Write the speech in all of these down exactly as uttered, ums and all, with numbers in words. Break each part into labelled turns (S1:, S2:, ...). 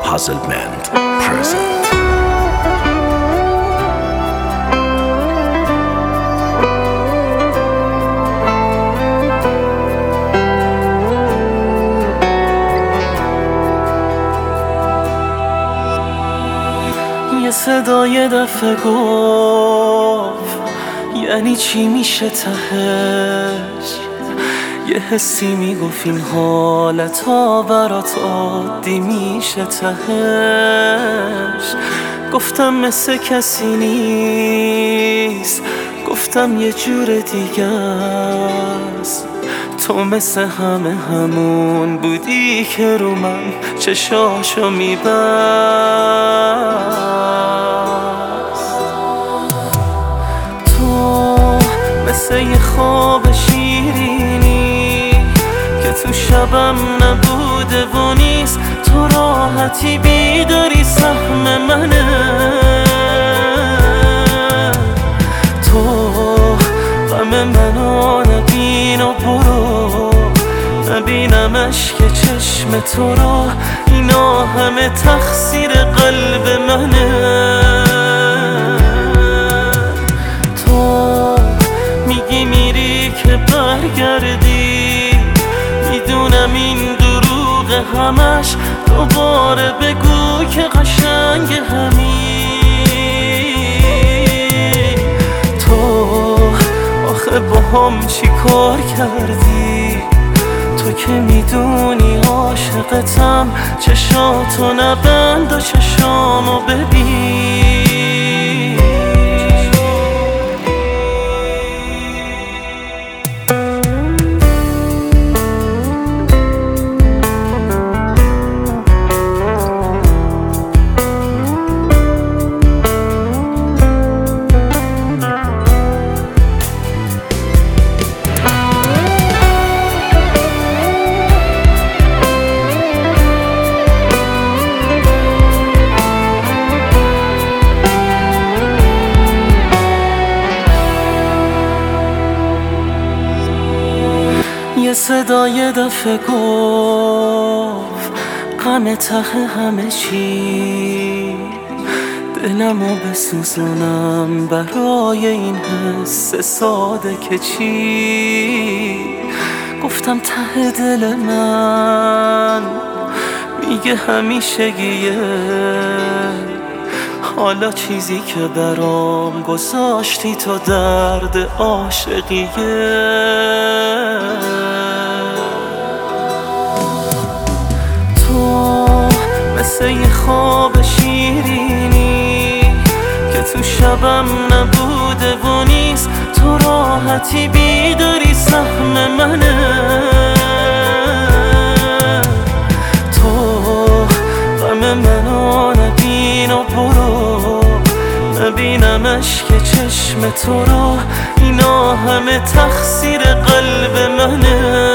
S1: Hazelband present.
S2: یه صدا یه دفعه گفت یعنی چی میشه تهش، یه حسی میگفت این حالت ها برات عادی میشه تهش. گفتم مثل کسی نیست، گفتم یه جور دیگه است. تو مثل همه همون بودی که رو من چشاشو میبست. تو مثل یه خواب شیرینی که تو شبم نبوده و نیست. تو راحتی بیداری سهم منه. تو غم منو نبین و برو، نبینمش که چشم تو رو. اینا همه تقصیر قلب منه. تو میگی میری که برگردی، میدونم این دروغ همش. دوباره بگو که قشنگ همین. تو آخه با هم چی کار کردی؟ تو که میدونی عاشقتم. چشاتو نبند و چشامو ببین. یه صدا یه دفعه گفت غم ته همه چی. دلمو بسوزونم برای این حس ساده که چی. گفتم ته دل من میگه همیشگیه. حالا چیزی که برام گذاشتی تو درد عاشقیه. مثل یه خواب شیرینی که تو شبم نبوده و نیست. تو راحتی بیداری سهم منه. تو غم منو نبین و برو، نبینمش که چشم تو رو. اینا همه تقصیر قلب منه.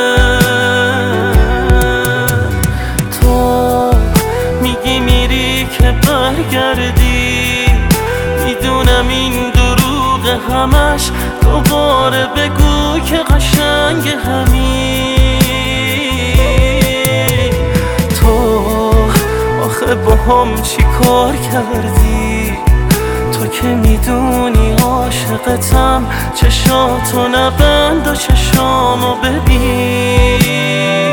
S2: برگردی، میدونم این دروغ همش. دوباره بگو که قشنگ همین. تو آخه با هم چی کار کردی؟ تو که میدونی عاشقتم. چشاتو نبند و چشامو ببین.